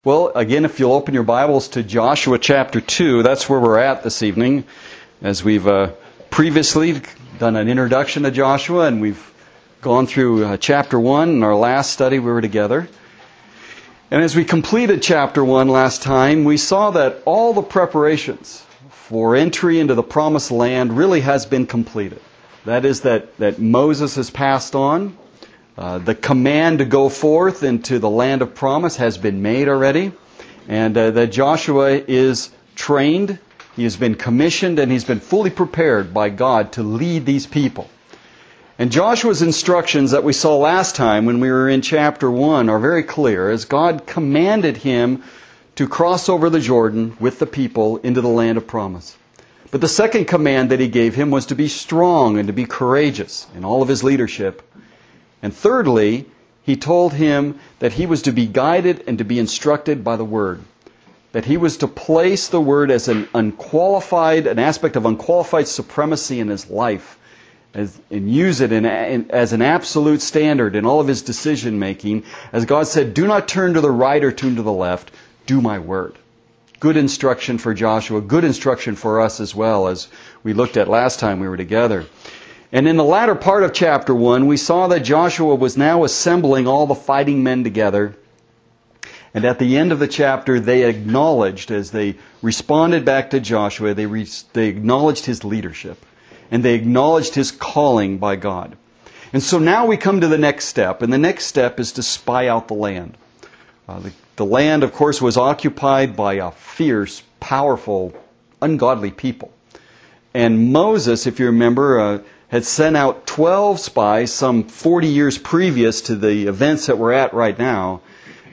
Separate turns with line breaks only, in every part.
Well, again, if you'll open your Bibles to Joshua chapter 2, that's where we're at this evening, as we've previously done an introduction to Joshua, and we've gone through chapter 1 in our last study we were together. And as we completed chapter 1 last time, we saw that all the preparations for entry into the promised land really has been completed. That is that Moses has passed on. The command to go forth into the land of promise has been made already, and that Joshua is trained, he has been commissioned, and he's been fully prepared by God to lead these people. And Joshua's instructions that we saw last time when we were in chapter 1 are very clear, as God commanded him to cross over the Jordan with the people into the land of promise. But the second command that he gave him was to be strong and to be courageous in all of his leadership. And thirdly, he told him that he was to be guided and to be instructed by the Word. That he was to place the Word as an aspect of unqualified supremacy in his life, and use it as an absolute standard in all of his decision making. As God said, do not turn to the right or turn to the left, do my Word. Good instruction for Joshua, good instruction for us as well, as we looked at last time we were together. And in the latter part of chapter 1, we saw that Joshua was now assembling all the fighting men together. And at the end of the chapter, they acknowledged, as they responded back to Joshua, they acknowledged his leadership. And they acknowledged his calling by God. And so now we come to the next step. And the next step is to spy out the land. The land, of course, was occupied by a fierce, powerful, ungodly people. And Moses, if you remember, had sent out 12 spies some 40 years previous to the events that we're at right now.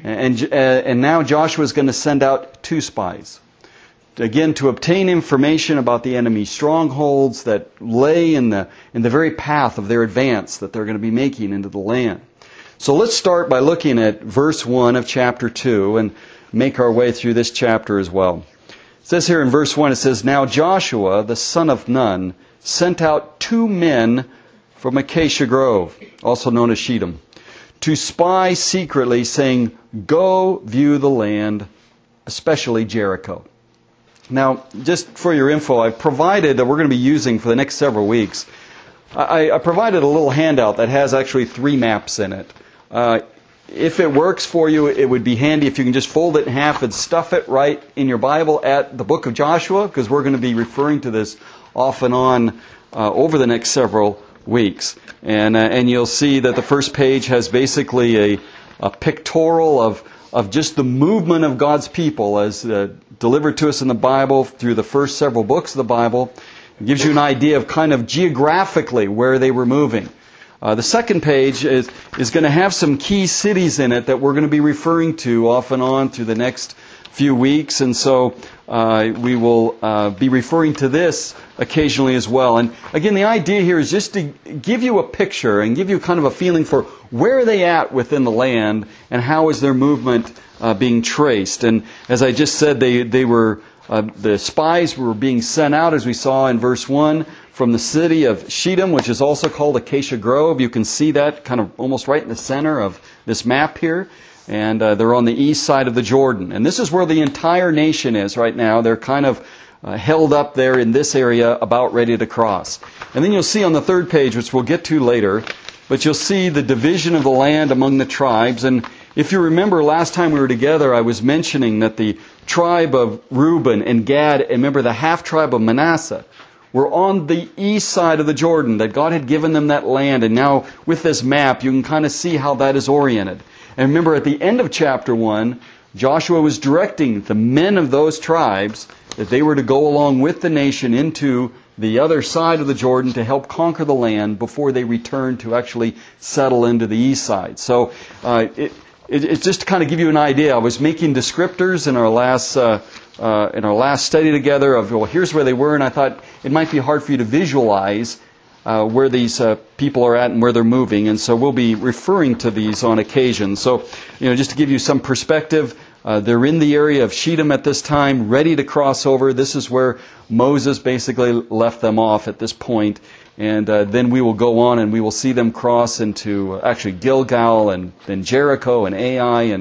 And now Joshua is going to send out 2 spies. Again, to obtain information about the enemy's strongholds that lay in the very path of their advance that they're going to be making into the land. So let's start by looking at verse 1 of chapter 2 and make our way through this chapter as well. It says here in verse 1, it says, Now Joshua, the son of Nun, sent out 2 men from Acacia Grove, also known as Shittim, to spy secretly, saying, Go view the land, especially Jericho. Now, just for your info, I've provided, that we're going to be using for the next several weeks, I provided a little handout that has actually 3 maps in it. If it works for you, it would be handy if you can just fold it in half and stuff it right in your Bible at the book of Joshua, because we're going to be referring to this off and on over the next several weeks. And you'll see that the first page has basically a pictorial of just the movement of God's people as delivered to us in the Bible through the first several books of the Bible. It gives you an idea of kind of geographically where they were moving. The second page is going to have some key cities in it that we're going to be referring to off and on through the next few weeks. And so we will be referring to this occasionally as well. And again, the idea here is just to give you a picture and give you kind of a feeling for where are they at within the land and how is their movement being traced. And as I just said, they were the spies were being sent out, as we saw in verse 1, from the city of Shittim, which is also called Acacia Grove. You can see that kind of almost right in the center of this map here. And they're on the east side of the Jordan. And this is where the entire nation is right now. They're kind of held up there in this area, about ready to cross. And then you'll see on the third page, which we'll get to later, but you'll see the division of the land among the tribes. And if you remember last time we were together, I was mentioning that the tribe of Reuben and Gad, and remember the half-tribe of Manasseh, were on the east side of the Jordan, that God had given them that land. And now with this map, you can kind of see how that is oriented. And remember, at the end of chapter 1, Joshua was directing the men of those tribes that they were to go along with the nation into the other side of the Jordan to help conquer the land before they returned to actually settle into the east side. So it's just to kind of give you an idea. I was making descriptors in our last study together of, well, here's where they were, and I thought it might be hard for you to visualize where these people are at and where they're moving, and so we'll be referring to these on occasion. So, just to give you some perspective, they're in the area of Shittim at this time, ready to cross over. This is where Moses basically left them off at this point, and then we will go on and we will see them cross into actually Gilgal and then Jericho and Ai, and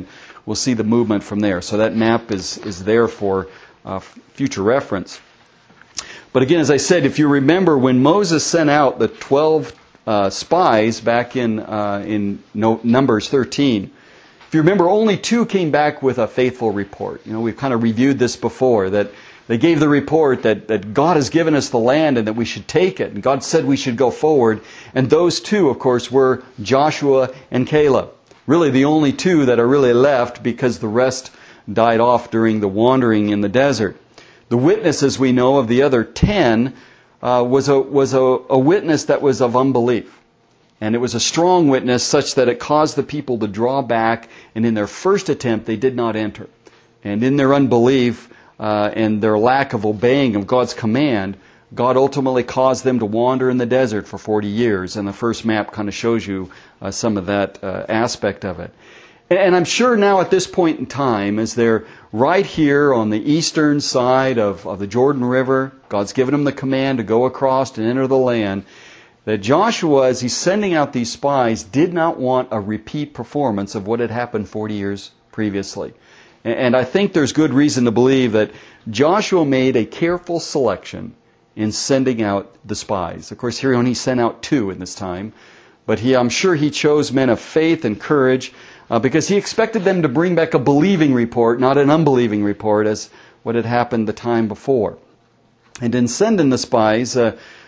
we'll see the movement from there. So that map is there for future reference. But again, as I said, if you remember when Moses sent out the 12 spies back in Numbers 13, if you remember, only 2 came back with a faithful report. We've kind of reviewed this before, that they gave the report that God has given us the land and that we should take it. And God said we should go forward. And those 2, of course, were Joshua and Caleb. Really the only 2 that are really left, because the rest died off during the wandering in the desert. The witness, as we know, of the other 10 was a witness that was of unbelief. And it was a strong witness such that it caused the people to draw back, and in their first attempt they did not enter. And in their unbelief and their lack of obeying of God's command, God ultimately caused them to wander in the desert for 40 years. And the first map kind of shows you some of that aspect of it. And I'm sure now at this point in time, as they're right here on the eastern side of the Jordan River, God's given them the command to go across and enter the land, that Joshua, as he's sending out these spies, did not want a repeat performance of what had happened 40 years previously. And I think there's good reason to believe that Joshua made a careful selection in sending out the spies. Of course, here he only sent out 2 in this time, but I'm sure he chose men of faith and courage because he expected them to bring back a believing report, not an unbelieving report, as what had happened the time before. And in sending the spies,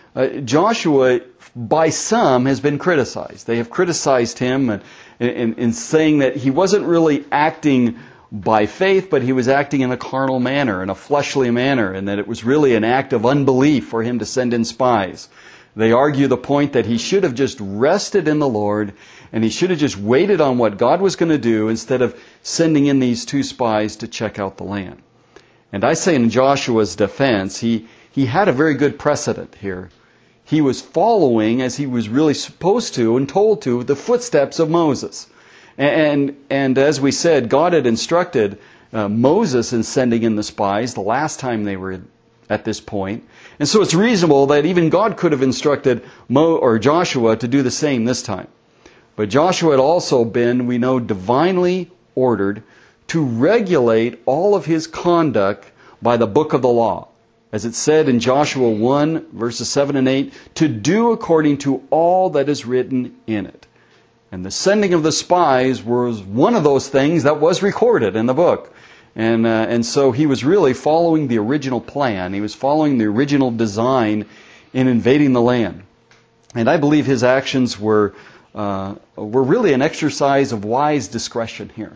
Joshua, by some, has been criticized. They have criticized him in saying that he wasn't really acting by faith, but he was acting in a carnal manner, in a fleshly manner, and that it was really an act of unbelief for him to send in spies. They argue the point that he should have just rested in the Lord, and he should have just waited on what God was going to do instead of sending in these 2 spies to check out the land. And I say in Joshua's defense, he had a very good precedent here. He was following, as he was really supposed to and told to, the footsteps of Moses. And as we said, God had instructed Moses in sending in the spies the last time they were at this point. And so it's reasonable that even God could have instructed Joshua to do the same this time. But Joshua had also been, we know, divinely ordered to regulate all of his conduct by the book of the law. As it said in Joshua 1, verses 7 and 8, to do according to all that is written in it. And the sending of the spies was one of those things that was recorded in the book. And so he was really following the original plan. He was following the original design in invading the land. And I believe his actions were really an exercise of wise discretion here.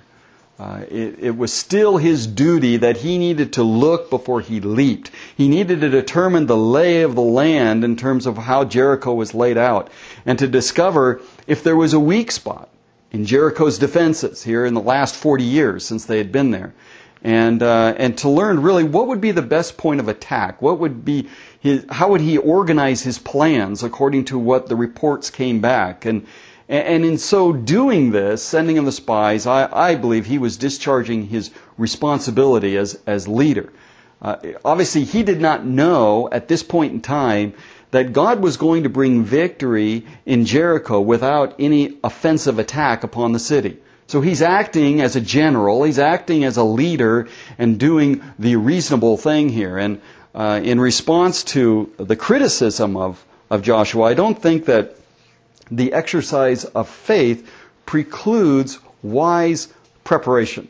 It was still his duty that he needed to look before he leaped. He needed to determine the lay of the land in terms of how Jericho was laid out, and to discover if there was a weak spot in Jericho's defenses here in the last 40 years since they had been there, and to learn really what would be the best point of attack, how would he organize his plans according to what the reports came back. And in so doing this, sending in the spies, I believe he was discharging his responsibility as leader. Obviously, he did not know at this point in time that God was going to bring victory in Jericho without any offensive attack upon the city. So he's acting as a general, he's acting as a leader and doing the reasonable thing here. And in response to the criticism of Joshua, I don't think that the exercise of faith precludes wise preparation.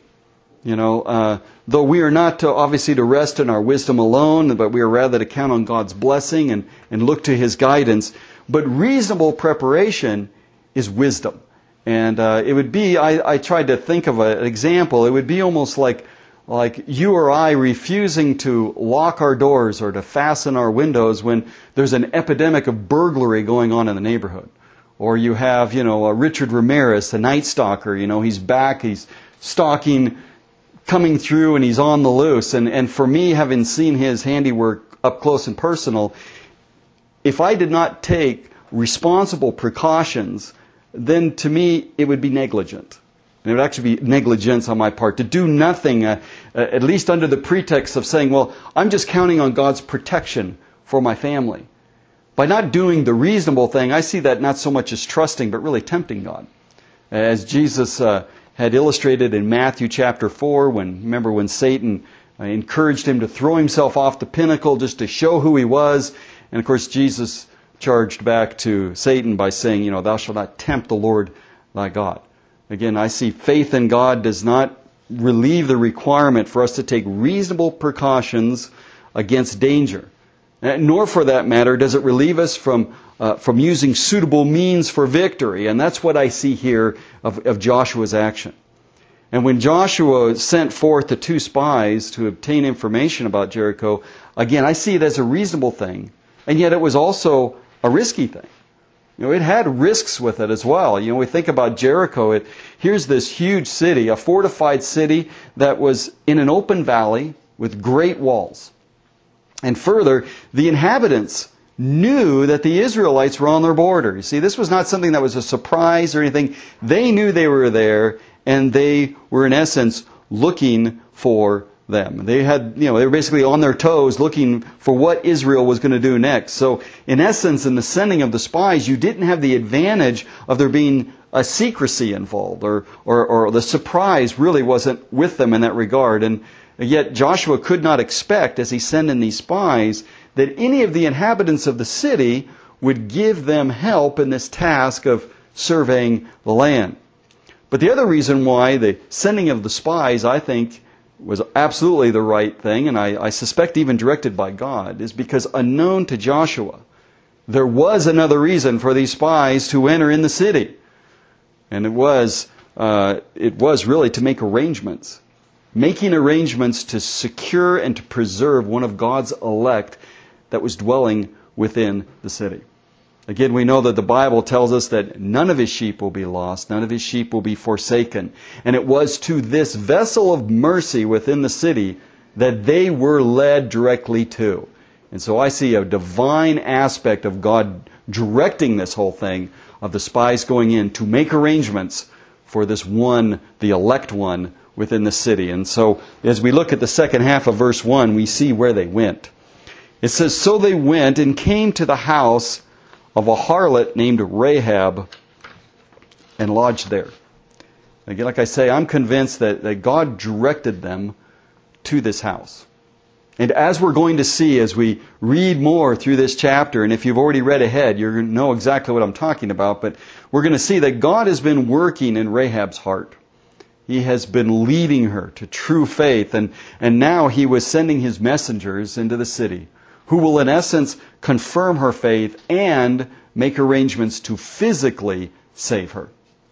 Though we are not obviously to rest in our wisdom alone, but we are rather to count on God's blessing and look to His guidance. But reasonable preparation is wisdom. And it would be, I tried to think of an example, it would be almost like you or I refusing to lock our doors or to fasten our windows when there's an epidemic of burglary going on in the neighborhood. Or you have, Richard Ramirez, the Night Stalker, he's back, he's stalking, coming through, and he's on the loose. And for me, having seen his handiwork up close and personal, if I did not take responsible precautions, then to me it would be negligent. And it would actually be negligence on my part to do nothing, at least under the pretext of saying, well, I'm just counting on God's protection for my family. By not doing the reasonable thing, I see that not so much as trusting, but really tempting God. As Jesus had illustrated in Matthew chapter 4, remember when Satan encouraged him to throw himself off the pinnacle just to show who he was. And of course Jesus charged back to Satan by saying, thou shalt not tempt the Lord thy God. Again, I see faith in God does not relieve the requirement for us to take reasonable precautions against danger. Nor, for that matter, does it relieve us from using suitable means for victory. And that's what I see here of Joshua's action. And when Joshua sent forth the 2 spies to obtain information about Jericho, again, I see it as a reasonable thing. And yet it was also a risky thing. It had risks with it as well. We think about Jericho. Here's this huge city, a fortified city that was in an open valley with great walls. And further, the inhabitants knew that the Israelites were on their border. You see, this was not something that was a surprise or anything. They knew they were there, and they were in essence looking for them. They were basically on their toes looking for what Israel was going to do next. So in essence, in the sending of the spies, you didn't have the advantage of there being a secrecy involved, or the surprise really wasn't with them in that regard. And yet Joshua could not expect, as he sent in these spies, that any of the inhabitants of the city would give them help in this task of surveying the land. But the other reason why the sending of the spies, I think, was absolutely the right thing, and I suspect even directed by God, is because unknown to Joshua, there was another reason for these spies to enter in the city. And it was really to make arrangements. Making arrangements to secure and to preserve one of God's elect that was dwelling within the city. Again, we know that the Bible tells us that none of His sheep will be lost, none of His sheep will be forsaken. And it was to this vessel of mercy within the city that they were led directly to. And so I see a divine aspect of God directing this whole thing, of the spies going in to make arrangements for this one, the elect one, within the city. And so as we look at the second half of verse 1, we see where they went. It says, so they went and came to the house of a harlot named Rahab and lodged there. Again, like I say, I'm convinced that God directed them to this house. And as we're going to see as we read more through this chapter, and if you've already read ahead, you're going to know exactly what I'm talking about, but we're going to see that God has been working in Rahab's heart. He has been leading her to true faith, and now He was sending His messengers into the city, who will in essence confirm her faith and make arrangements to physically save her.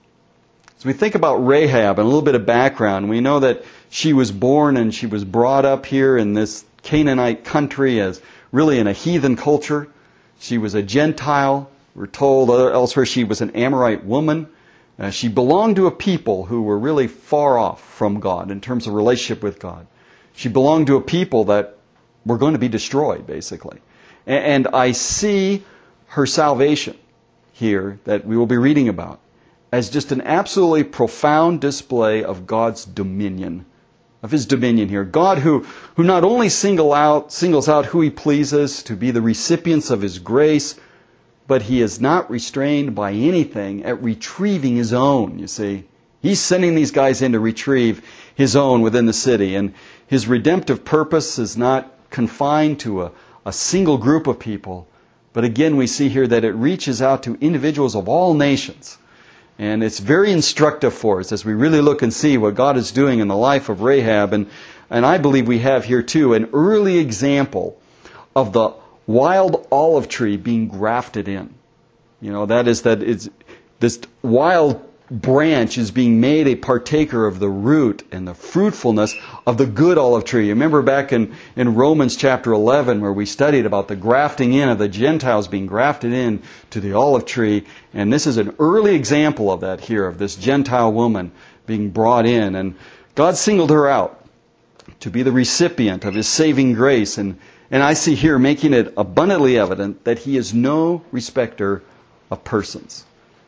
As we think about Rahab and a little bit of background, we know that she was born and she was brought up here in this Canaanite country as really in a heathen culture. She was a Gentile. We're told elsewhere she was an Amorite woman. She belonged to a people who were really far off from God in terms of relationship with God. She belonged to a people that were going to be destroyed, basically. And I see her salvation here that we will be reading about as just an absolutely profound display of God's dominion, of His dominion here. God who not only singles out who He pleases to be the recipients of His grace, but He is not restrained by anything at retrieving His own, you see. He's sending these guys in to retrieve His own within the city. And His redemptive purpose is not confined to a single group of people. But again, we see here that it reaches out to individuals of all nations. And it's very instructive for us as we really look and see what God is doing in the life of Rahab. And I believe we have here too an early example of the wild olive tree being grafted in. That it's this wild branch is being made a partaker of the root and the fruitfulness of the good olive tree. You remember back in Romans chapter 11 where we studied about the grafting in of the Gentiles being grafted in to the olive tree. And this is an early example of that here, of this Gentile woman being brought in. And God singled her out to be the recipient of His saving grace. And I see here making it abundantly evident that He is no respecter of persons.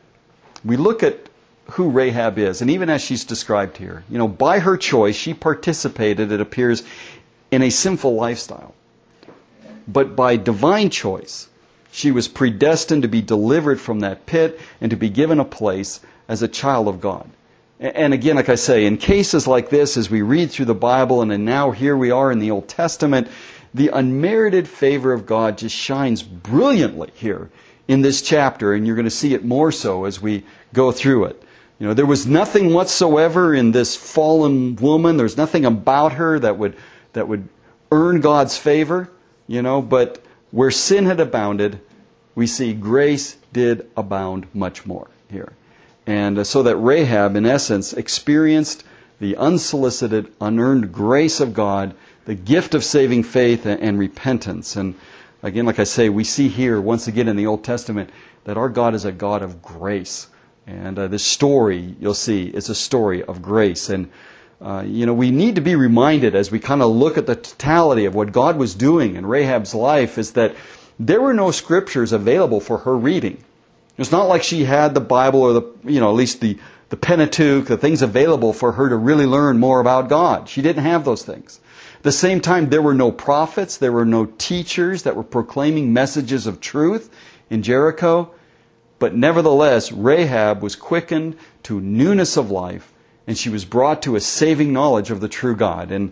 We look at who Rahab is, and even as she's described here, by her choice, she participated, it appears, in a sinful lifestyle. But by divine choice, she was predestined to be delivered from that pit and to be given a place as a child of God. And again, like I say, in cases like this, as we read through the Bible, and then now here we are in the Old Testament, the unmerited favor of God just shines brilliantly here in this chapter, and you're going to see it more so as we go through it. You know, there was nothing whatsoever in this fallen woman. There's nothing about her that would earn God's favor, you know, but where sin had abounded, we see grace did abound much more here. And so that Rahab, in essence, experienced the unsolicited, unearned grace of God, the gift of saving faith and repentance. And again, like I say, we see here, once again in the Old Testament, that our God is a God of grace. And this story, you'll see, is a story of grace. And, we need to be reminded as we kind of look at the totality of what God was doing in Rahab's life, is that there were no scriptures available for her reading. It's not like she had the Bible or at least the Pentateuch, the things available for her to really learn more about God. She didn't have those things. At the same time, there were no prophets, there were no teachers that were proclaiming messages of truth in Jericho. But nevertheless, Rahab was quickened to newness of life, and she was brought to a saving knowledge of the true God. And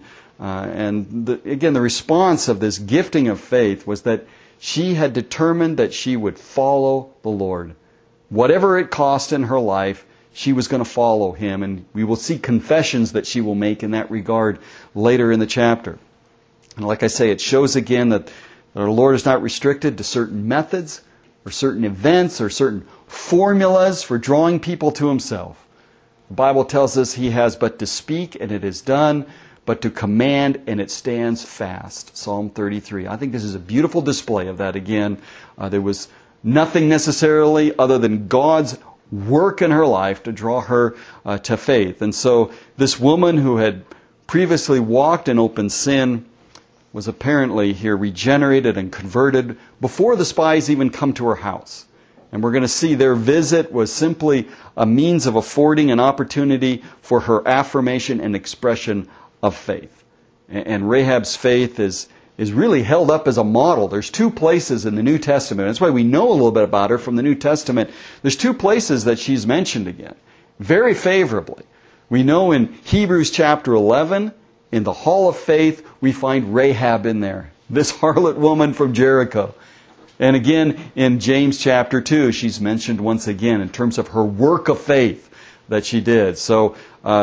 the response of this gifting of faith was that she had determined that she would follow the Lord. Whatever it cost in her life, she was going to follow Him. And we will see confessions that she will make in that regard later in the chapter. And like I say, it shows again that our Lord is not restricted to certain methods or certain events or certain formulas for drawing people to Himself. The Bible tells us He has but to speak and it is done, but to command and it stands fast. Psalm 33. I think this is a beautiful display of that again. There was nothing necessarily other than God's work in her life to draw her to faith. And so this woman who had previously walked in open sin was apparently here regenerated and converted before the spies even come to her house. And we're going to see their visit was simply a means of affording an opportunity for her affirmation and expression of faith. And Rahab's faith is really held up as a model. There's two places in the New Testament. That's why we know a little bit about her from the New Testament. There's two places that she's mentioned again, very favorably. We know in Hebrews chapter 11, in the Hall of Faith, we find Rahab in there, this harlot woman from Jericho. And again, in James chapter 2, she's mentioned once again in terms of her work of faith that she did. So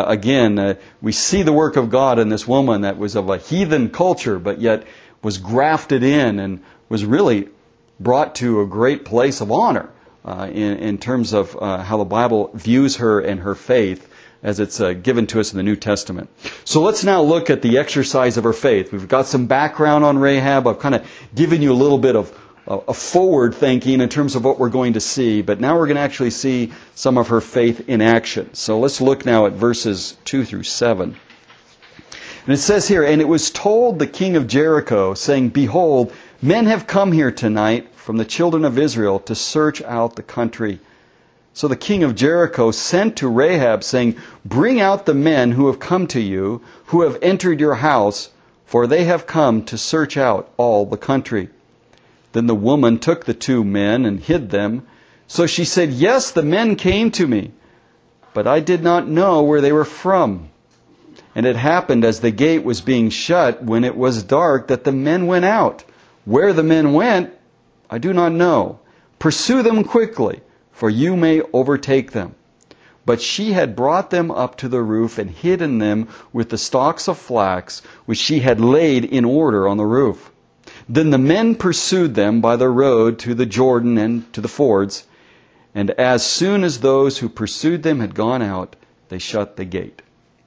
we see the work of God in this woman that was of a heathen culture, but yet was grafted in and was really brought to a great place of honor in terms of how the Bible views her and her faith as it's given to us in the New Testament. So let's now look at the exercise of her faith. We've got some background on Rahab. I've kind of given you a little bit of forward thinking in terms of what we're going to see, but now we're going to actually see some of her faith in action. So let's look now at verses 2 through 7. And it says here, "And it was told the king of Jericho, saying, Behold, men have come here tonight from the children of Israel to search out the country. So the king of Jericho sent to Rahab, saying, Bring out the men who have come to you, who have entered your house, for they have come to search out all the country. Then the woman took the 2 men and hid them. So she said, Yes, the men came to me, but I did not know where they were from. And it happened as the gate was being shut, when it was dark, that the men went out. Where the men went, I do not know. Pursue them quickly, for you may overtake them. But she had brought them up to the roof and hidden them with the stalks of flax, which she had laid in order on the roof. Then the men pursued them by the road to the Jordan and to the fords. And as soon as those who pursued them had gone out, they shut the gate."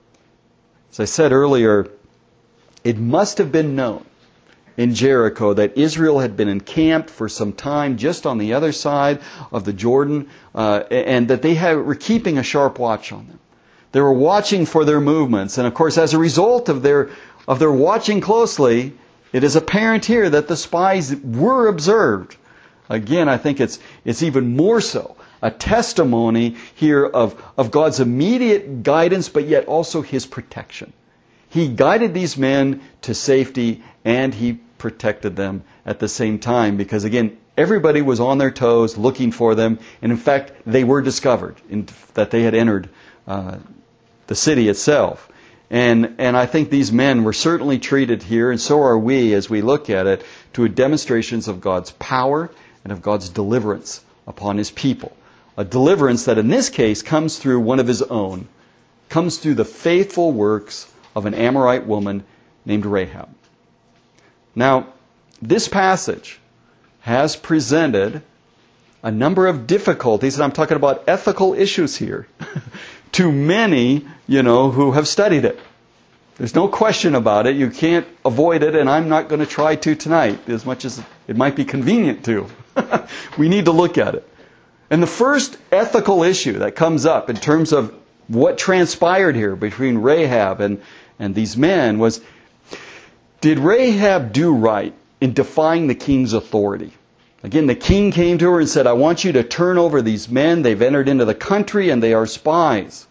As I said earlier, it must have been known in Jericho that Israel had been encamped for some time just on the other side of the Jordan, and that they were keeping a sharp watch on them. They were watching for their movements. And of course, as a result of their watching closely, it is apparent here that the spies were observed. Again, I think it's even more so a testimony here of God's immediate guidance, but yet also His protection. He guided these men to safety, and He protected them at the same time, because again, everybody was on their toes looking for them, and in fact, they were discovered that they had entered the city itself. And I think these men were certainly treated here, and so are we as we look at it, to demonstrations of God's power and of God's deliverance upon His people. A deliverance that in this case comes through one of His own, comes through the faithful works of an Amorite woman named Rahab. Now, this passage has presented a number of difficulties, and I'm talking about ethical issues here, to many, who have studied it. There's no question about it. You can't avoid it, and I'm not going to try to tonight, as much as it might be convenient to. We need to look at it. And the first ethical issue that comes up in terms of what transpired here between Rahab and these men was, did Rahab do right in defying the king's authority? Again, the king came to her and said, I want you to turn over these men. They've entered into the country and they are spies.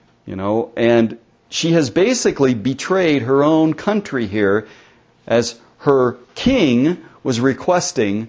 And she has basically betrayed her own country here as her king was requesting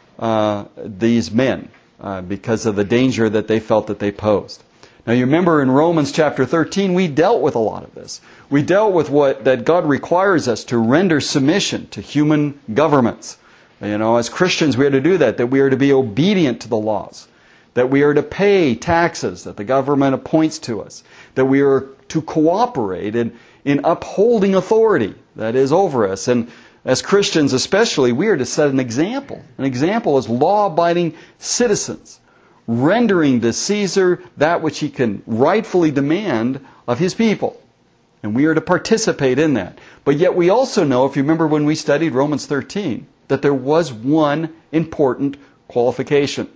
these men because of the danger that they felt that they posed. Now you remember in Romans chapter 13, we dealt with a lot of this. We dealt with that God requires us to render submission to human governments. As Christians we are to do that we are to be obedient to the laws, that we are to pay taxes that the government appoints to us, that we are to cooperate in upholding authority that is over us. And as Christians especially, we are to set an example. An example as law-abiding citizens, rendering to Caesar that which he can rightfully demand of his people. And we are to participate in that. But yet we also know, if you remember when we studied Romans 13, that there was one important qualification.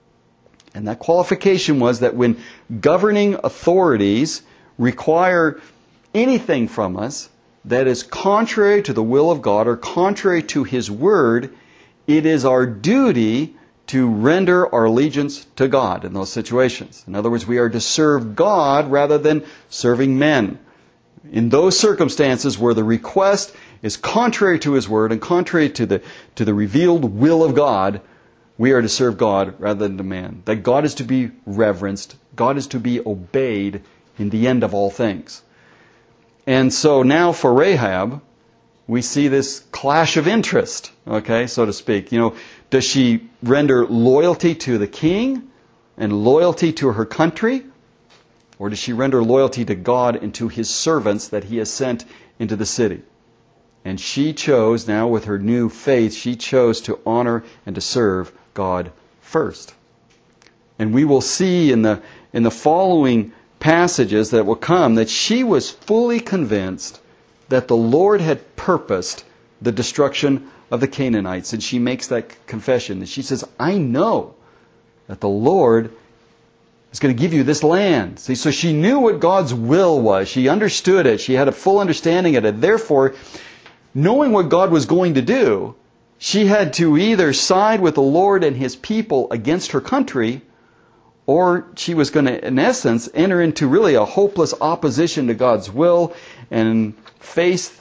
And that qualification was that when governing authorities require anything from us that is contrary to the will of God or contrary to His Word, it is our duty to render our allegiance to God in those situations. In other words, we are to serve God rather than serving men. In those circumstances where the request is contrary to His Word and contrary to the revealed will of God, we are to serve God rather than to man. That God is to be reverenced, God is to be obeyed in the end of all things. And so now for Rahab, we see this clash of interest, so to speak. Does she render loyalty to the king and loyalty to her country? Or does she render loyalty to God and to His servants that He has sent into the city? And she chose, now with her new faith, she chose to honor and to serve God first. And we will see in the following passages that will come that she was fully convinced that the Lord had purposed the destruction of the Canaanites. And she makes that confession. And she says, I know that the Lord is going to give you this land. See, so she knew what God's will was. She understood it. She had a full understanding of it. Therefore, knowing what God was going to do, she had to either side with the Lord and His people against her country, or she was going to, in essence, enter into really a hopeless opposition to God's will and face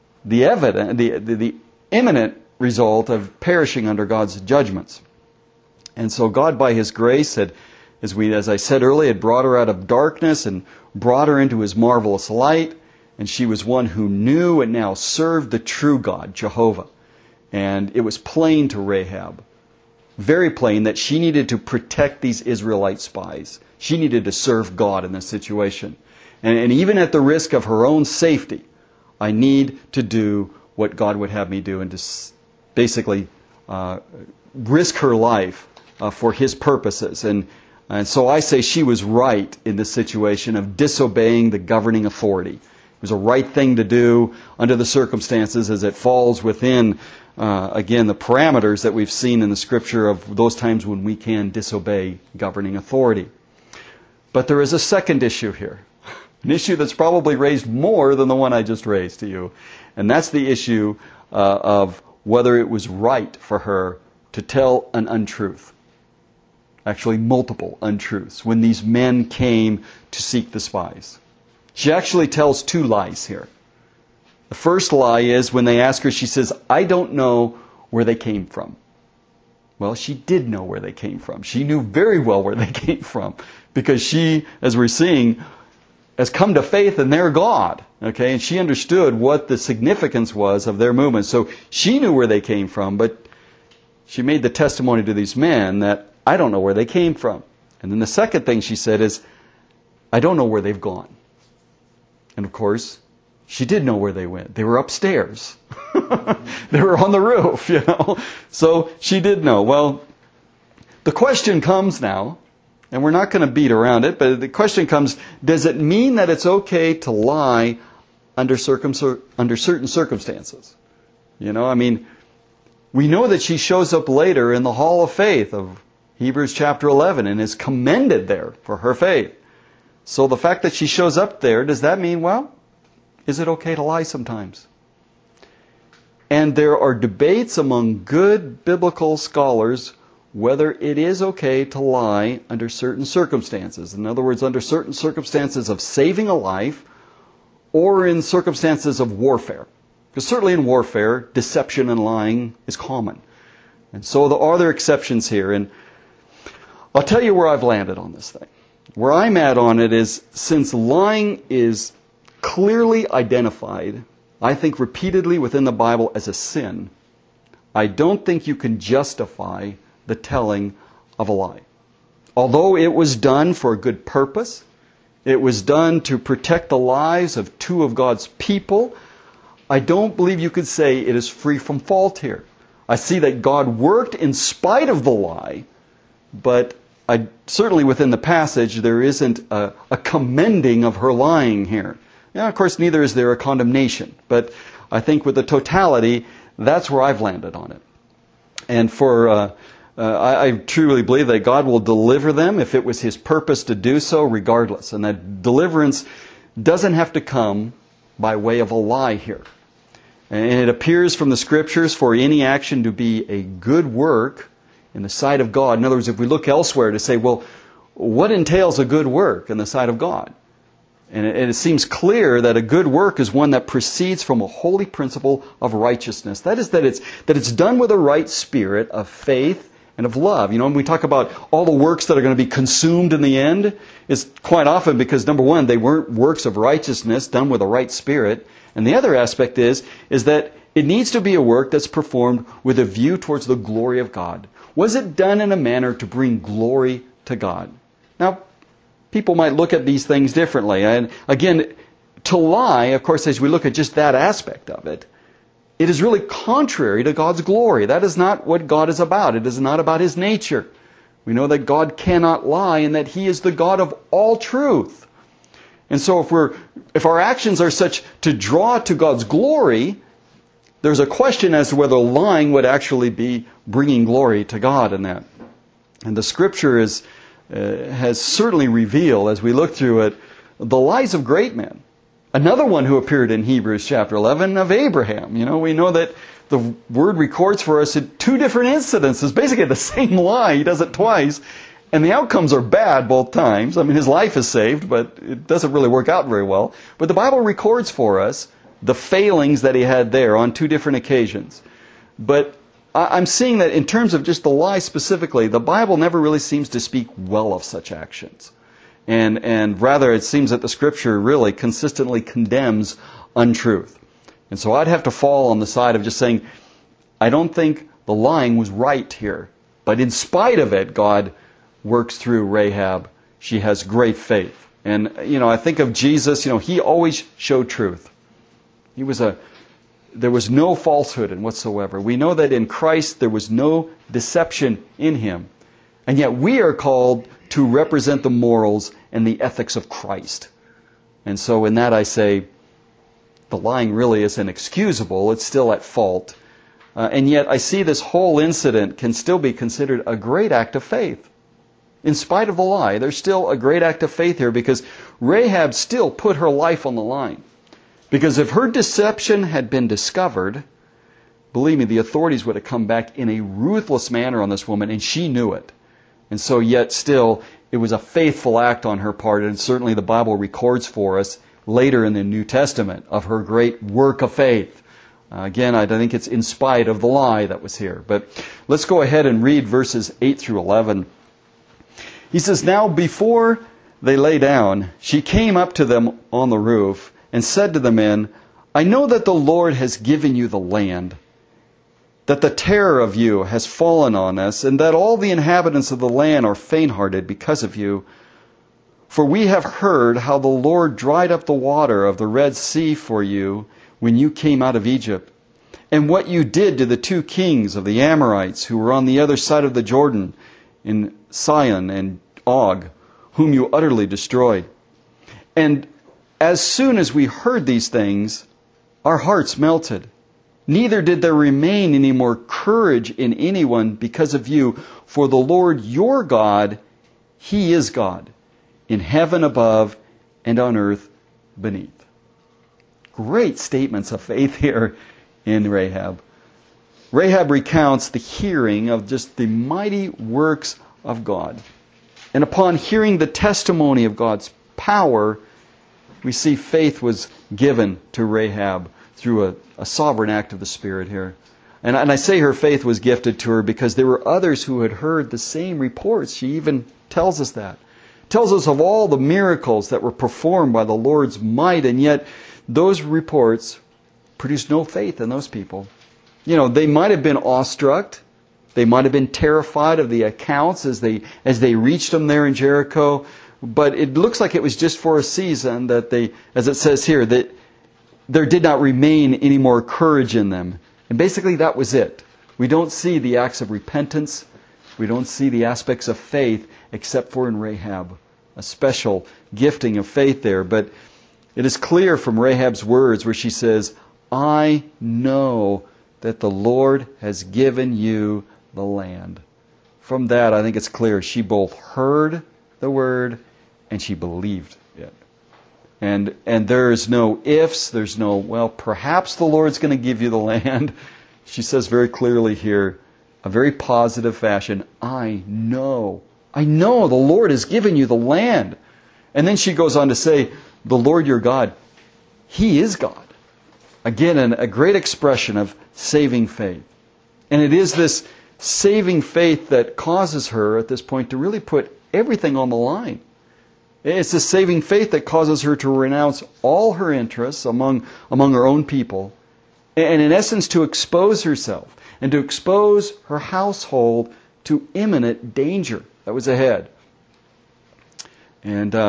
the imminent result of perishing under God's judgments. And so God, by His grace, had, as I said earlier, had brought her out of darkness and brought her into His marvelous light. And she was one who knew and now served the true God, Jehovah. And it was plain to Rahab, very plain, that she needed to protect these Israelite spies. She needed to serve God in this situation. And even at the risk of her own safety, I need to do what God would have me do and to basically risk her life for His purposes. And so I say she was right in this situation of disobeying the governing authority. It was a right thing to do under the circumstances as it falls within, again, the parameters that we've seen in the Scripture of those times when we can disobey governing authority. But there is a second issue here. An issue that's probably raised more than the one I just raised to you. And that's the issue of whether it was right for her to tell an untruth. Actually, multiple untruths when these men came to seek the spies. She actually tells two lies here. The first lie is when they ask her, she says, I don't know where they came from. Well, she did know where they came from. She knew very well where they came from because she, as we're seeing, has come to faith in their God. Okay, and she understood what the significance was of their movement. So she knew where they came from, but she made the testimony to these men that I don't know where they came from. And then the second thing she said is, I don't know where they've gone. And of course, she did know where they went. They were upstairs. They were on the roof, you know. So she did know. Well, the question comes now, and we're not going to beat around it, but the question comes, does it mean that it's okay to lie under certain circumstances? You know, I mean, we know that she shows up later in the Hall of Faith of Hebrews chapter 11 and is commended there for her faith. So the fact that she shows up there, does that mean, well, is it okay to lie sometimes? And there are debates among good biblical scholars whether it is okay to lie under certain circumstances. In other words, under certain circumstances of saving a life or in circumstances of warfare. Because certainly in warfare, deception and lying is common. And so there are exceptions here. And I'll tell you where I've landed on this thing. Where I'm at on it is, since lying is clearly identified, I think repeatedly within the Bible as a sin, I don't think you can justify the telling of a lie. Although it was done for a good purpose, it was done to protect the lives of two of God's people, I don't believe you could say it is free from fault here. I see that God worked in spite of the lie, but certainly within the passage there isn't a commending of her lying here. Now, of course, neither is there a condemnation, but I think with the totality, that's where I've landed on it. And I truly believe that God will deliver them if it was His purpose to do so, regardless. And that deliverance doesn't have to come by way of a lie here. And it appears from the Scriptures for any action to be a good work in the sight of God. In other words, if we look elsewhere to say, well, what entails a good work in the sight of God? And it seems clear that a good work is one that proceeds from a holy principle of righteousness. That is, that it's done with a right spirit of faith and of love. You know, when we talk about all the works that are going to be consumed in the end, it's quite often because, number one, they weren't works of righteousness done with a right spirit. And the other aspect is that it needs to be a work that's performed with a view towards the glory of God. Was it done in a manner to bring glory to God? Now, people might look at these things differently. And again, to lie, of course, as we look at just that aspect of it, it is really contrary to God's glory. That is not what God is about. It is not about His nature. We know that God cannot lie and that He is the God of all truth. And so if our actions are such to draw to God's glory, there's a question as to whether lying would actually be bringing glory to God in that. And the Scripture has certainly revealed, as we look through it, the lies of great men. Another one who appeared in Hebrews chapter 11 of Abraham. You know, we know that the Word records for us in two different incidences, basically the same lie. He does it twice. And the outcomes are bad both times. I mean, his life is saved, but it doesn't really work out very well. But the Bible records for us the failings that he had there on two different occasions. But I'm seeing that in terms of just the lie specifically, the Bible never really seems to speak well of such actions. And rather it seems that the Scripture really consistently condemns untruth. And so I'd have to fall on the side of just saying, I don't think the lying was right here. But in spite of it, God works through Rahab. She has great faith. And, I think of Jesus, He always showed truth. There was no falsehood in whatsoever. We know that in Christ there was no deception in Him. And yet we are called to represent the morals and the ethics of Christ. And so in that I say, the lying really is inexcusable. It's still at fault. And yet I see this whole incident can still be considered a great act of faith. In spite of the lie, there's still a great act of faith here because Rahab still put her life on the line. Because if her deception had been discovered, believe me, the authorities would have come back in a ruthless manner on this woman, and she knew it. And so yet still, it was a faithful act on her part, and certainly the Bible records for us later in the New Testament of her great work of faith. Again, I think it's in spite of the lie that was here. But let's go ahead and read verses 8 through 11. He says, Now before they lay down, she came up to them on the roof and said to the men, I know that the Lord has given you the land, that the terror of you has fallen on us, and that all the inhabitants of the land are faint-hearted because of you. For we have heard how the Lord dried up the water of the Red Sea for you when you came out of Egypt, and what you did to the 2 kings of the Amorites who were on the other side of the Jordan, in Sihon and Og, whom you utterly destroyed. And as soon as we heard these things, our hearts melted. Neither did there remain any more courage in anyone because of you, for the Lord your God, He is God, in heaven above and on earth beneath. Great statements of faith here in Rahab. Rahab recounts the hearing of just the mighty works of God. And upon hearing the testimony of God's power, we see faith was given to Rahab through a sovereign act of the Spirit here. And I say her faith was gifted to her because there were others who had heard the same reports. She even tells us that. Tells us of all the miracles that were performed by the Lord's might, and yet those reports produced no faith in those people. You know, they might have been awestruck. They might have been terrified of the accounts as they reached them there in Jericho. But it looks like it was just for a season that they, as it says here, that there did not remain any more courage in them. And basically that was it. We don't see the acts of repentance. We don't see the aspects of faith except for in Rahab. A special gifting of faith there. But it is clear from Rahab's words where she says, I know that the Lord has given you the land. From that, I think it's clear she both heard the word and she believed it. And there's no ifs, there's no, well, perhaps the Lord's going to give you the land. She says very clearly here, a very positive fashion, I know the Lord has given you the land. And then she goes on to say, the Lord your God, He is God. Again, a great expression of saving faith. And it is this saving faith that causes her at this point to really put everything on the line. It's the saving faith that causes her to renounce all her interests among her own people, and in essence to expose herself and to expose her household to imminent danger that was ahead. And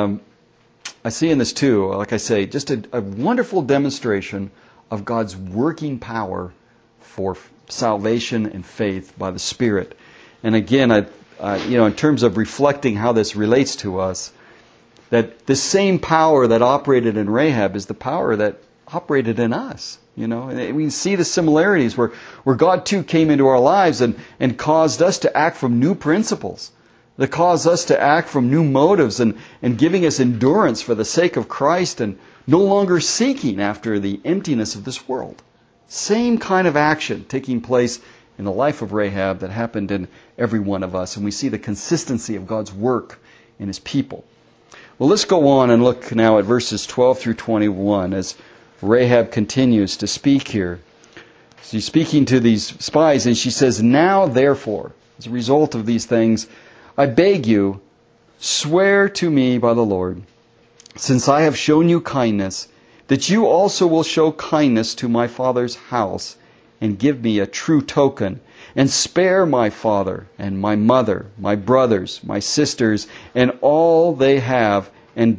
I see in this too, like I say, just a wonderful demonstration of God's working power for salvation and faith by the Spirit. And again, in terms of reflecting how this relates to us, that the same power that operated in Rahab is the power that operated in us. And we see the similarities where God too came into our lives and caused us to act from new principles, that caused us to act from new motives and giving us endurance for the sake of Christ and no longer seeking after the emptiness of this world. Same kind of action taking place in the life of Rahab that happened in every one of us. And we see the consistency of God's work in His people. Well, let's go on and look now at verses 12 through 21 as Rahab continues to speak here. She's speaking to these spies and she says, now therefore, as a result of these things, I beg you, swear to me by the Lord, since I have shown you kindness, that you also will show kindness to my father's house and give me a true token, and spare my father and my mother, my brothers, my sisters, and all they have, and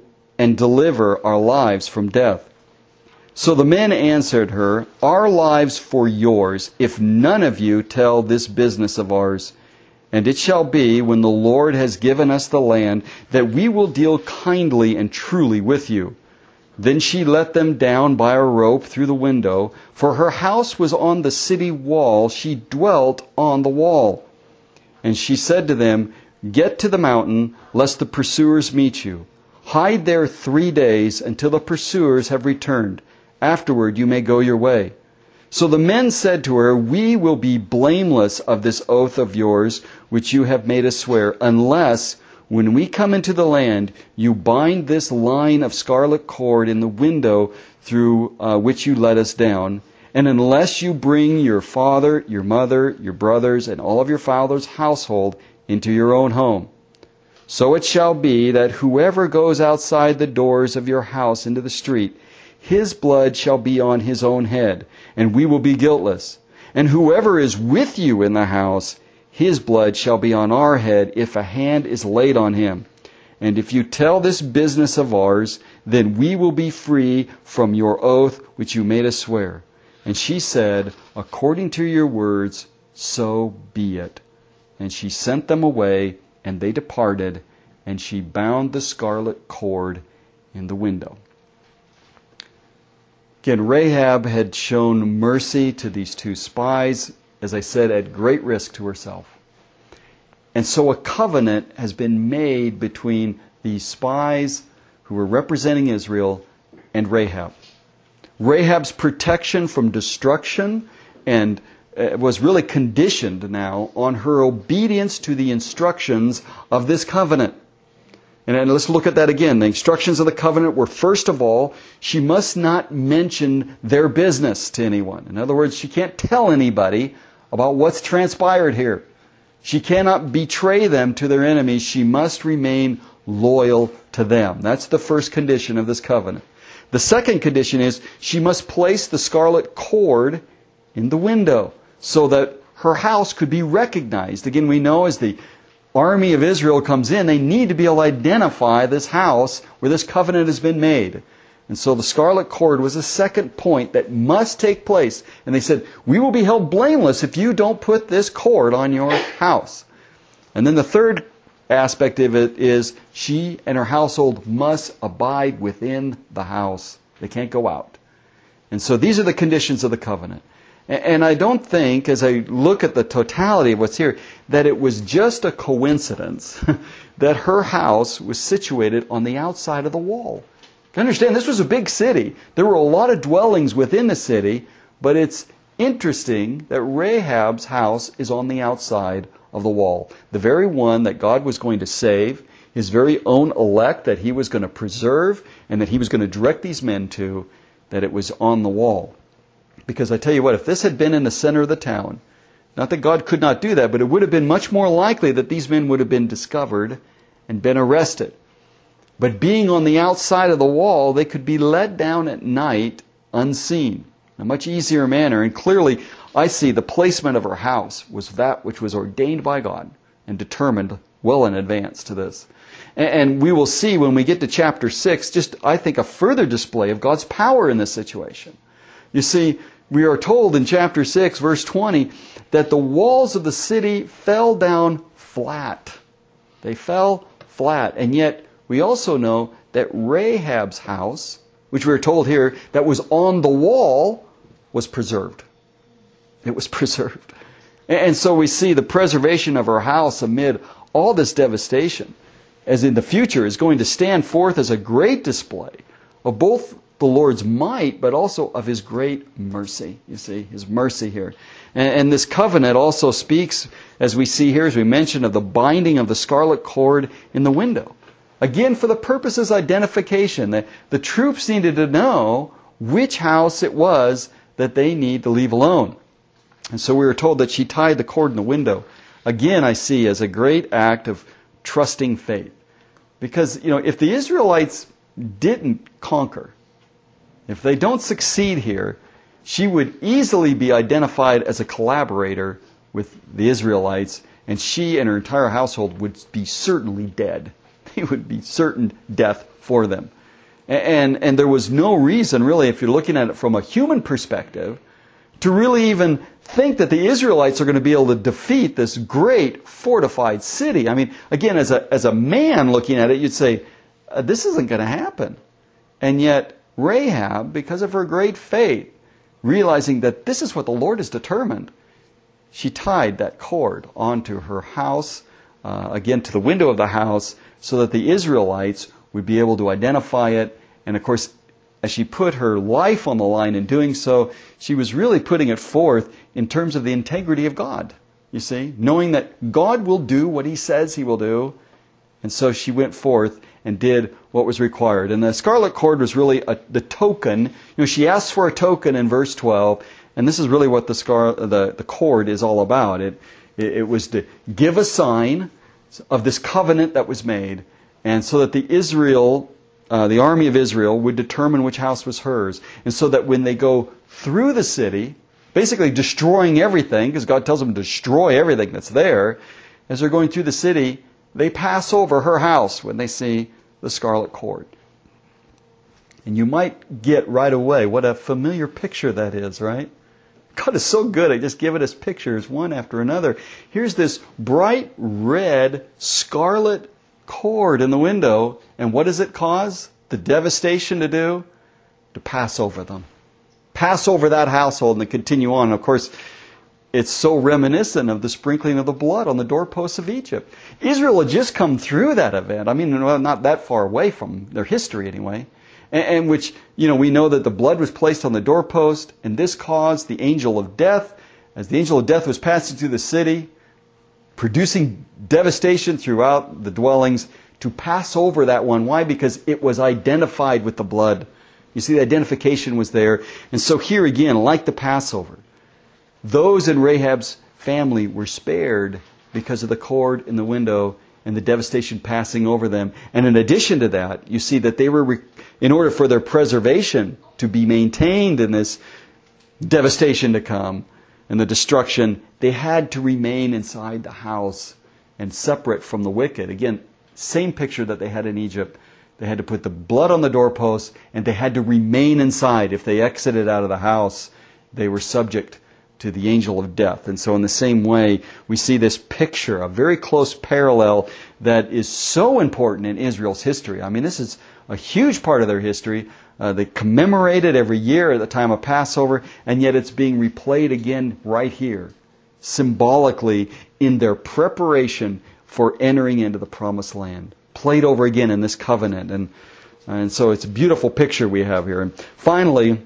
deliver our lives from death. So the men answered her, our lives for yours, if none of you tell this business of ours. And it shall be, when the Lord has given us the land, that we will deal kindly and truly with you. Then she let them down by a rope through the window, for her house was on the city wall. She dwelt on the wall. And she said to them, get to the mountain, lest the pursuers meet you. Hide there 3 days until the pursuers have returned. Afterward you may go your way. So the men said to her, we will be blameless of this oath of yours, which you have made us swear, unless, when we come into the land, you bind this line of scarlet cord in the window through which you let us down, and unless you bring your father, your mother, your brothers, and all of your father's household into your own home. So it shall be that whoever goes outside the doors of your house into the street, his blood shall be on his own head, and we will be guiltless. And whoever is with you in the house, his blood shall be on our head if a hand is laid on him. And if you tell this business of ours, then we will be free from your oath which you made us swear. And she said, according to your words, so be it. And she sent them away, and they departed, and she bound the scarlet cord in the window. Again, Rahab had shown mercy to these two spies, as I said, at great risk to herself. And so a covenant has been made between these spies who were representing Israel and Rahab. Rahab's protection from destruction and was really conditioned now on her obedience to the instructions of this covenant. And let's look at that again. The instructions of the covenant were, first of all, she must not mention their business to anyone. In other words, she can't tell anybody about what's transpired here. She cannot betray them to their enemies. She must remain loyal to them. That's the first condition of this covenant. The second condition is she must place the scarlet cord in the window so that her house could be recognized. Again, we know as the army of Israel comes in, they need to be able to identify this house where this covenant has been made. And so the scarlet cord was a second point that must take place. And they said, we will be held blameless if you don't put this cord on your house. And then the third aspect of it is she and her household must abide within the house. They can't go out. And so these are the conditions of the covenant. And I don't think, as I look at the totality of what's here, that it was just a coincidence that her house was situated on the outside of the wall. You understand, this was a big city. There were a lot of dwellings within the city, but it's interesting that Rahab's house is on the outside of the wall. The very one that God was going to save, his very own elect that he was going to preserve and that he was going to direct these men to, that it was on the wall. Because I tell you what, if this had been in the center of the town, not that God could not do that, but it would have been much more likely that these men would have been discovered and been arrested. But being on the outside of the wall, they could be led down at night unseen. In a much easier manner. And clearly, I see the placement of her house was that which was ordained by God and determined well in advance to this. And we will see when we get to chapter 6, just, I think, a further display of God's power in this situation. You see, we are told in chapter 6, verse 20, that the walls of the city fell down flat. They fell flat. And yet, we also know that Rahab's house, which we are told here, that was on the wall, was preserved. It was preserved. And so we see the preservation of her house amid all this devastation, as in the future is going to stand forth as a great display of both the Lord's might, but also of His great mercy. You see, His mercy here. And this covenant also speaks, as we see here, as we mentioned, of the binding of the scarlet cord in the window. Again, for the purposes of identification. The troops needed to know which house it was that they need to leave alone. And so we were told that she tied the cord in the window. Again, I see as a great act of trusting faith. Because, if the Israelites didn't conquer, if they don't succeed here, she would easily be identified as a collaborator with the Israelites, and she and her entire household would be certainly dead. It would be certain death for them. And there was no reason, really, if you're looking at it from a human perspective, to really even think that the Israelites are going to be able to defeat this great fortified city. I mean, again, as a man looking at it, you'd say, this isn't going to happen. And yet, Rahab, because of her great faith, realizing that this is what the Lord has determined, she tied that cord onto her house, again to the window of the house, so that the Israelites would be able to identify it. And of course, as she put her life on the line in doing so, she was really putting it forth in terms of the integrity of God, you see, knowing that God will do what He says He will do. And so she went forth and did what was required. And the scarlet cord was really the token. She asked for a token in verse 12, and this is really what the cord is all about. It was to give a sign of this covenant that was made, and so that the army of Israel would determine which house was hers. And so that when they go through the city, basically destroying everything, because God tells them to destroy everything that's there, as they're going through the city, they pass over her house when they see the scarlet cord. And you might get right away what a familiar picture that is, right? God is so good at just giving us pictures one after another. Here's this bright red scarlet cord in the window, and what does it cause the devastation to do? To pass over them. Pass over that household and to continue on. Of course, it's so reminiscent of the sprinkling of the blood on the doorposts of Egypt. Israel had just come through that event. I mean, not that far away from their history anyway. And which, we know that the blood was placed on the doorpost, and this caused the angel of death, as the angel of death was passing through the city, producing devastation throughout the dwellings, to pass over that one. Why? Because it was identified with the blood. You see, the identification was there. And so here again, like the Passover, those in Rahab's family were spared because of the cord in the window and the devastation passing over them. And in addition to that, you see that they were, in order for their preservation to be maintained in this devastation to come and the destruction, they had to remain inside the house and separate from the wicked. Again, same picture that they had in Egypt. They had to put the blood on the doorposts, and they had to remain inside. If they exited out of the house, they were subject to the angel of death. And so in the same way, we see this picture, a very close parallel that is so important in Israel's history. I mean, this is a huge part of their history. They commemorate it every year at the time of Passover, and yet it's being replayed again right here, symbolically in their preparation for entering into the promised land. Played over again in this covenant. And so it's a beautiful picture we have here. And finally,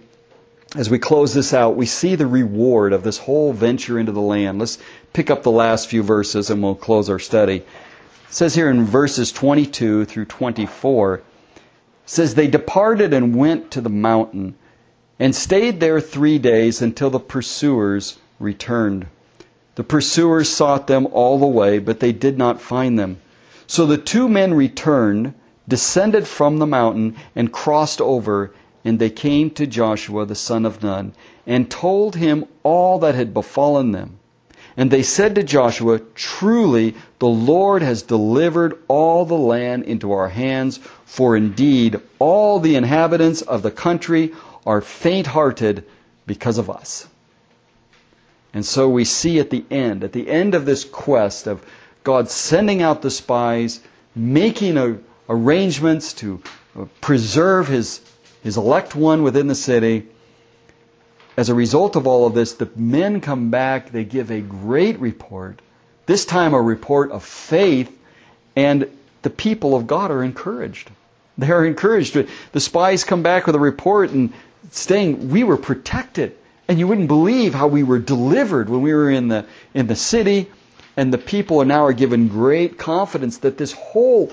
as we close this out, we see the reward of this whole venture into the land. Let's pick up the last few verses and we'll close our study. It says here in verses 22 through 24, it says, "They departed and went to the mountain and stayed there 3 days until the pursuers returned. The pursuers sought them all the way, but they did not find them. So the 2 men returned, descended from the mountain, and crossed over, and they came to Joshua the son of Nun, and told him all that had befallen them. And they said to Joshua, 'Truly the Lord has delivered all the land into our hands, for indeed all the inhabitants of the country are faint-hearted because of us.'" And so we see at the end of this quest of God sending out the spies, making arrangements to preserve His elect one within the city. As a result of all of this, the men come back, they give a great report, this time a report of faith, and the people of God are encouraged. They are encouraged. The spies come back with a report and saying, "We were protected, and you wouldn't believe how we were delivered when we were in the city." And the people now are given great confidence that this whole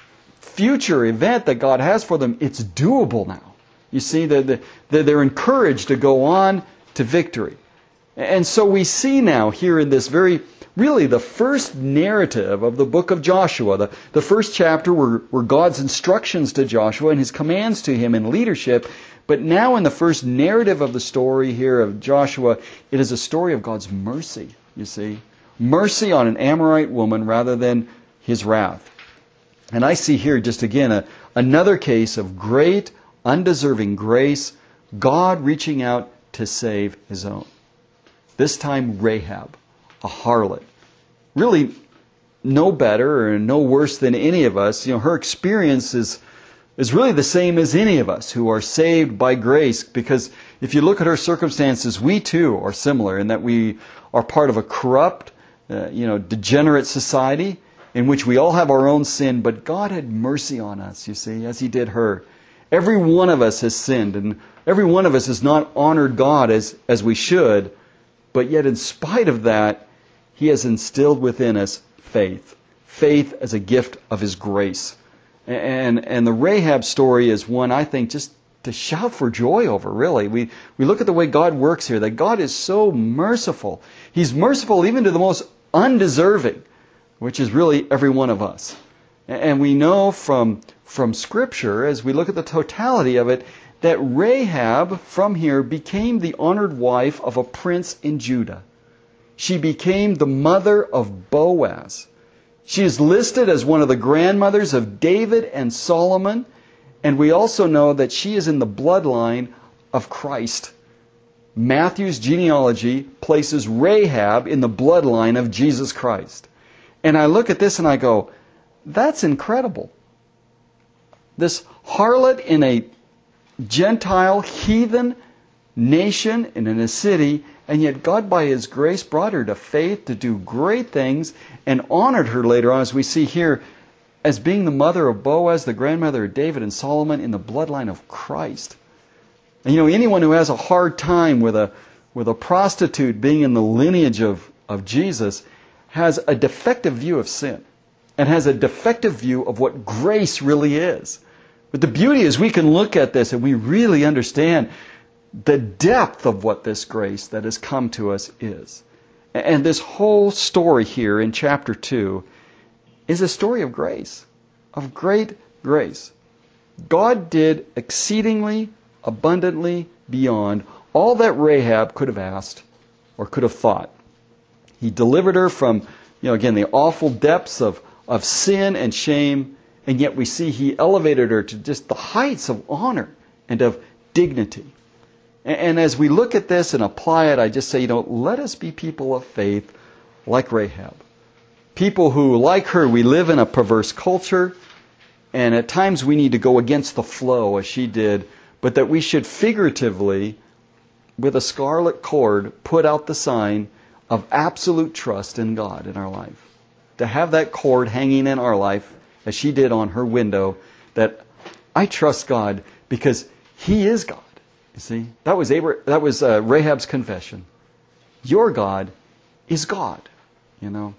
future event that God has for them, it's doable now. You see, they're encouraged to go on to victory. And so we see now here in this really the first narrative of the book of Joshua, the first chapter were God's instructions to Joshua and His commands to him in leadership. But now in the first narrative of the story here of Joshua, it is a story of God's mercy, you see. Mercy on an Amorite woman rather than His wrath. And I see here just again another case of great undeserving grace, God reaching out to save His own. This time Rahab, a harlot. Really no better or no worse than any of us. Her experience is really the same as any of us who are saved by grace, because if you look at her circumstances, we too are similar in that we are part of a corrupt, degenerate society in which we all have our own sin, but God had mercy on us, you see, as He did her. Every one of us has sinned, and every one of us has not honored God as we should, but yet in spite of that, He has instilled within us faith. Faith as a gift of His grace. And the Rahab story is one, I think, just to shout for joy over, really. We look at the way God works here, that God is so merciful. He's merciful even to the most undeserving. which is really every one of us. And we know from Scripture, as we look at the totality of it, that Rahab, from here, became the honored wife of a prince in Judah. She became the mother of Boaz. She is listed as one of the grandmothers of David and Solomon, and we also know that she is in the bloodline of Christ. Matthew's genealogy places Rahab in the bloodline of Jesus Christ. And I look at this and I go, that's incredible. This harlot in a Gentile, heathen nation and in a city, and yet God by His grace brought her to faith to do great things and honored her later on, as we see here, as being the mother of Boaz, the grandmother of David and Solomon, in the bloodline of Christ. And anyone who has a hard time with a prostitute being in the lineage of Jesus has a defective view of sin and has a defective view of what grace really is. But the beauty is we can look at this and we really understand the depth of what this grace that has come to us is. And this whole story here in chapter 2 is a story of grace, of great grace. God did exceedingly, abundantly beyond all that Rahab could have asked or could have thought. He delivered her from, again, the awful depths of sin and shame, and yet we see He elevated her to just the heights of honor and of dignity. And as we look at this and apply it, I just say, let us be people of faith like Rahab. People who, like her, we live in a perverse culture, and at times we need to go against the flow as she did, but that we should figuratively, with a scarlet cord, put out the sign of absolute trust in God in our life. To have that cord hanging in our life, as she did on her window, that I trust God because He is God. You see, that was Rahab's confession. Your God is God. And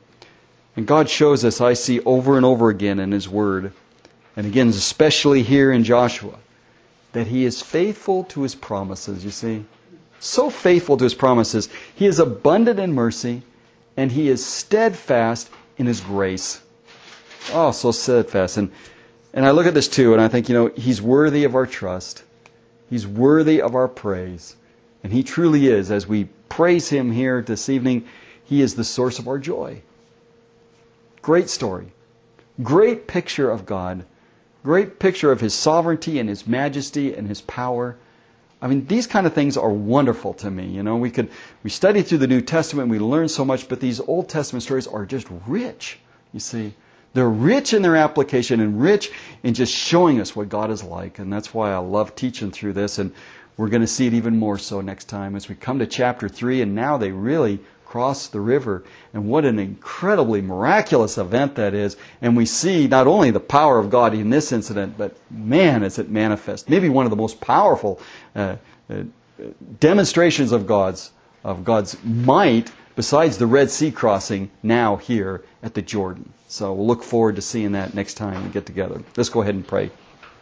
God shows us, I see over and over again in His Word, and again especially here in Joshua, that He is faithful to His promises. You see, so faithful to His promises. He is abundant in mercy, and He is steadfast in His grace. Oh, so steadfast. And I look at this too, and I think, He's worthy of our trust. He's worthy of our praise. And He truly is. As we praise Him here this evening, He is the source of our joy. Great story. Great picture of God. Great picture of His sovereignty and His majesty and His power. I mean, these kind of things are wonderful to me. We study through the New Testament, we learn so much, but these Old Testament stories are just rich, you see. They're rich in their application and rich in just showing us what God is like. And that's why I love teaching through this. And we're going to see it even more so next time as we come to chapter 3. And now they really cross the river. And what an incredibly miraculous event that is. And we see not only the power of God in this incident, but man, is it manifest. Maybe one of the most powerful demonstrations of God's might, besides the Red Sea crossing, now here at the Jordan. So we'll look forward to seeing that next time we get together. Let's go ahead and pray.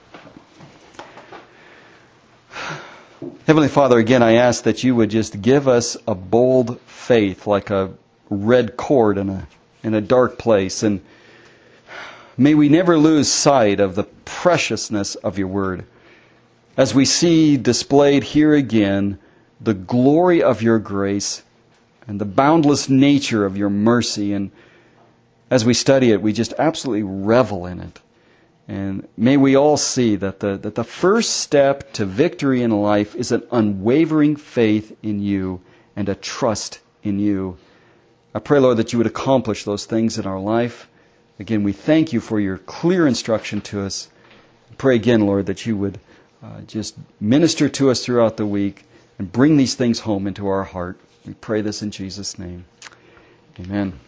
Heavenly Father, again, I ask that You would just give us a bold faith like a red cord in a dark place. And may we never lose sight of the preciousness of Your Word. As we see displayed here again the glory of Your grace and the boundless nature of Your mercy, and as we study it, we just absolutely revel in it. And may we all see that the first step to victory in life is an unwavering faith in You and a trust in You. I pray, Lord, that You would accomplish those things in our life. Again, we thank You for Your clear instruction to us. I pray again, Lord, that You would just minister to us throughout the week and bring these things home into our heart. We pray this in Jesus' name. Amen.